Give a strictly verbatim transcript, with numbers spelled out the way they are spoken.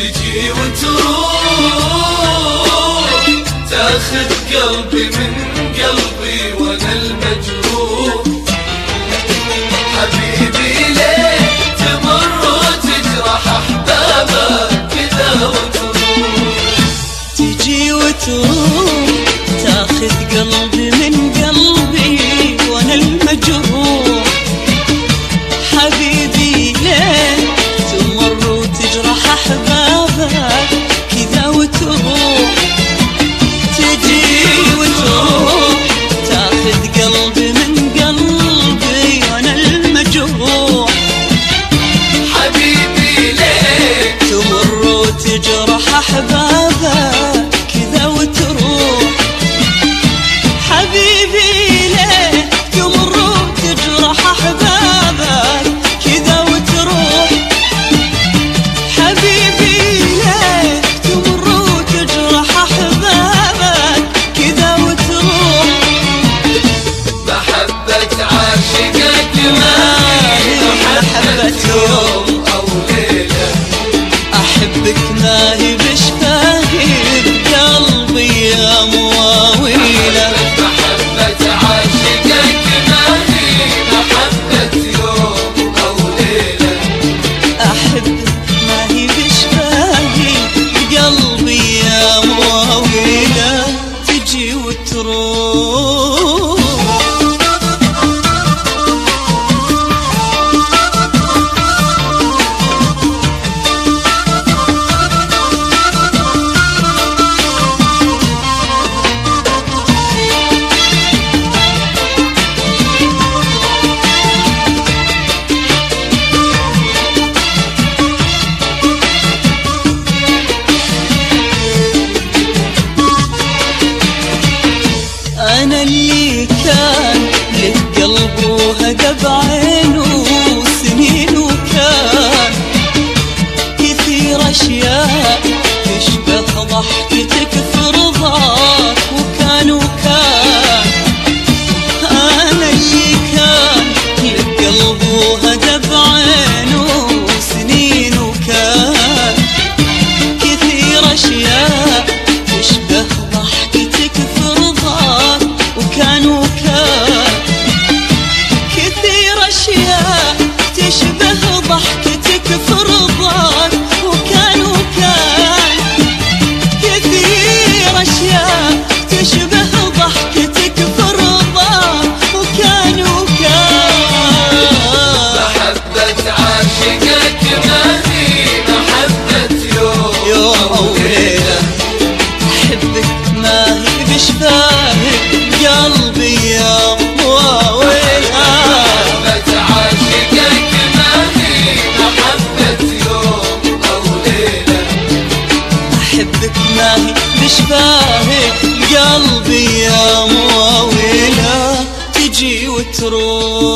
تجي وتروح تاخذ قلبي من قلبي وانا المجروح. حبيبي ليه تمر وتجرح احبابك كذا وتروح. تجي وتروح تاخذ قلبي من قلبي وانا المجروح. حبيبي ليه تمر وتجرح احبابك كذا وتروح. تجي وتروح تاخذ قلبي من قلبي وانا المجروح. حبيبي ليه تمر وتجرح احبابك كذا وتروح. حبيبي ليه تمر وتجرح احبابك كذا وتروح. حبيبي ليه تمر وتجرح احبابك كذا وتروح. محبة عاشقك ما هي محبة يوم أو ليلة. احبك ما هي بشفاهي بقلبي يا مواويله. محبة عاشقك ما هي محبة يوم أو ليلة. احبك ما هي بشفاهي بقلبي يا مواويله. تجي وتروح. أنا اللي كان له قلب وهدى بعينه سنين، وكان كثير أشياء تشبه ضحكتك في رضاك. وكان وكان أنا اللي كان له قلب وهدى بعينه سنين، وكان كثير أشياء تشبه ضحكتك في رضاك. وكان وكان كثير أشياء تشبه ضحكتك في رضاك. وكان وكان كثير أشياء تشبه ضحكتك في رضاك. وكان وكان محبة عاشقك ما هي محبة يوم أو ليلة. أحبك ما هي بشفاهك قلبي يا مواويلة. محبة عاشقك ما هي محبة يوم أو ليلة. أحبك ما هي بشفاهك قلبي يا مواويلة. تجي وتروح.